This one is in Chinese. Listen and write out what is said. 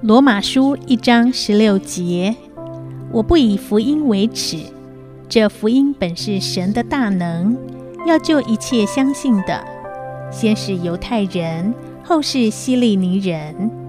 罗马书1章16节，我不以福音为耻，这福音本是神的大能，要救一切相信的，先是犹太人，后是希利尼人。